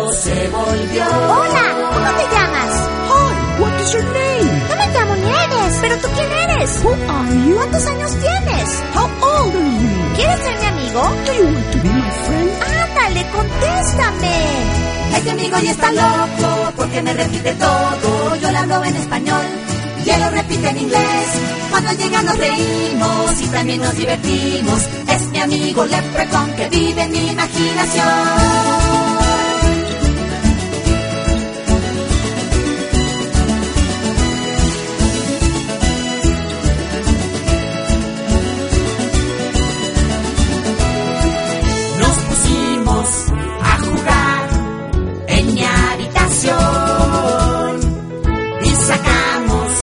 loco se volvió. Hola, ¿cómo te llamas? Hi, what is your name? No me llamo Nieves. ¿Pero tú quién eres? Who are you? ¿Cuántos años tienes? How old are you? ¿Quieres ser mi amigo? Do you want to be my friend? Ándale, contéstame. Este amigo ya está loco porque me repite todo. Yo le hablo en español y él lo repite en inglés. Cuando llega nos reímos y también nos divertimos. Es mi amigo Leprechaun que vive en mi imaginación.